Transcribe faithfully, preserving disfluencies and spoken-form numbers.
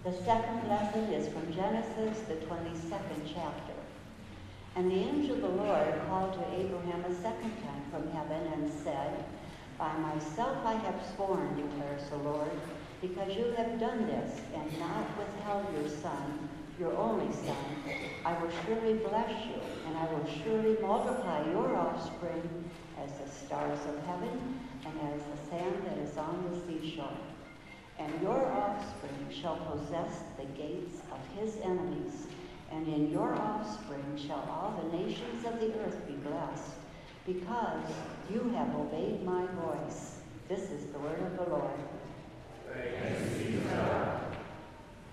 The second lesson is from Genesis, the twenty-second chapter. And the angel of the Lord called to Abraham a second time from heaven and said, By myself I have sworn, declares the Lord, because you have done this and not withheld your son, your only son, I will surely bless you, and I will surely multiply your offspring as the stars of heaven and as the sand that is on the seashore. And your offspring shall possess the gates of his enemies, and in your offspring shall all the nations of the earth be blessed, because you have obeyed my voice. This is the word of the Lord. Thanks be to God.